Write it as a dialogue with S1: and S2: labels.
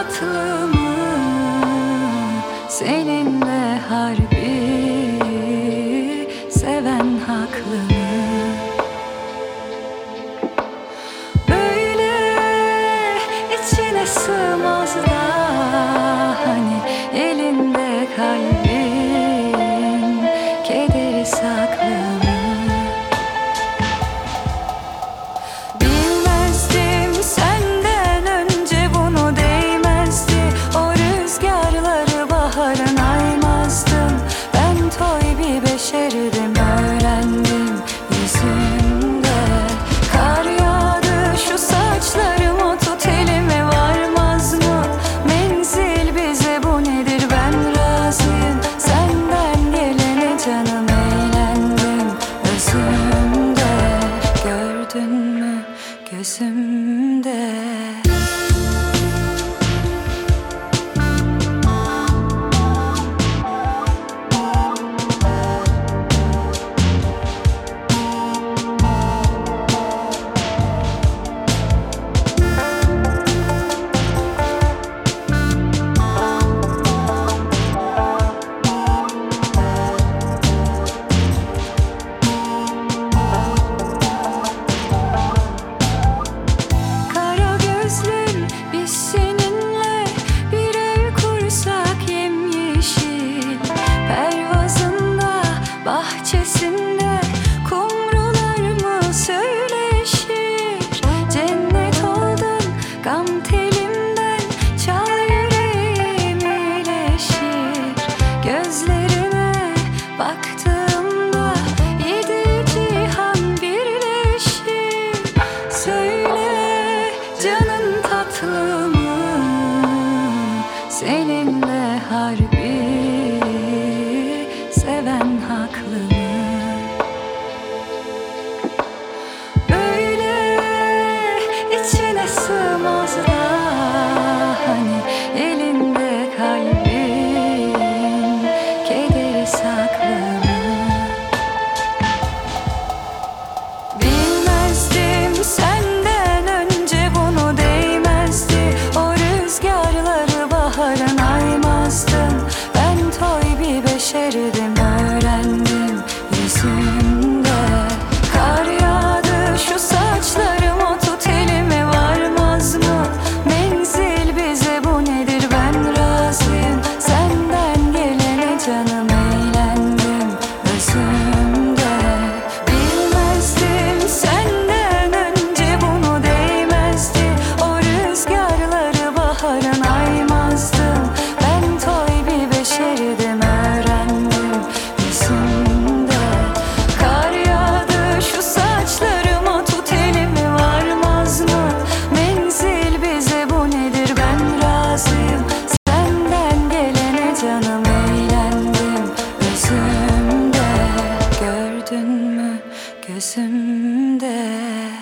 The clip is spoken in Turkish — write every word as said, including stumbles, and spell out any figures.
S1: tatlı mı? Seninle harbi seven haklı mı? Böyle içine sığmaz da hani elinde kalbin kederi saklı mı? Bilmezdim senden önce bunu, değmezdi o rüzgarları, baharın aymazdım. Ben toy bir beşerdim, öğrendim yüzünde. Kar yağdı şu saçlarıma, tut elime, varmaz mı menzil bize, bu nedir ben razıyım. Senden gelene canım eğlendim özümde, gördün mü gözümde. Biz seninle bir ev kursak yemyeşil, pervazında, bahçesinde kumrular mı söyleşir? Cennet oldun gam telimden, çal yüreğim iyileşir. Gözlerine baktığımda yedi cihan birleşir. Söyle canım tatlı mı? Seninle harbi seven haklı mı? Böyle içine sığmaz da hani elinde kalbin kederi saklı mı? Bilmezdim senden önce bunu, değmezdi o rüzgarları, baharın aymazdım. Ben toy bir beşerdim, öğrendim yüzünde. Kar yağdı şu saçlarıma, tut elime, varmaz mı menzil bize, bu nedir ben razıyım. Senden gelene canım eğlendim özümde. Bilmezdim senden önce bunu, değmezdi o rüzgarları, baharın aymazdım. Ben toy bir beşerdim, öğrendim yüzümde. Kar yağdı şu saçlarıma, tut elimi, varmaz mı menzil bize, bu nedir ben razıyım. Senden gelene canım eğlendim özümde, gördün mü gözümde.